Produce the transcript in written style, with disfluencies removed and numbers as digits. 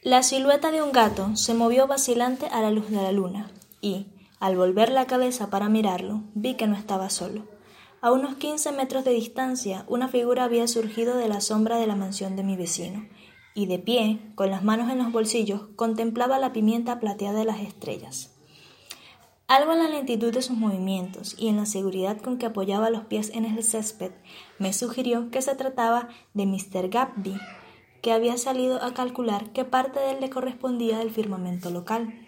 La silueta de un gato se movió vacilante a la luz de la luna, y, al volver la cabeza para mirarlo, vi que no estaba solo. A unos 15 metros de distancia, una figura había surgido de la sombra de la mansión de mi vecino, y de pie, con las manos en los bolsillos, contemplaba la pimienta plateada de las estrellas. Algo en la lentitud de sus movimientos y en la seguridad con que apoyaba los pies en el césped me sugirió que se trataba de Mr. Guppy, que había salido a calcular qué parte de él le correspondía del firmamento local.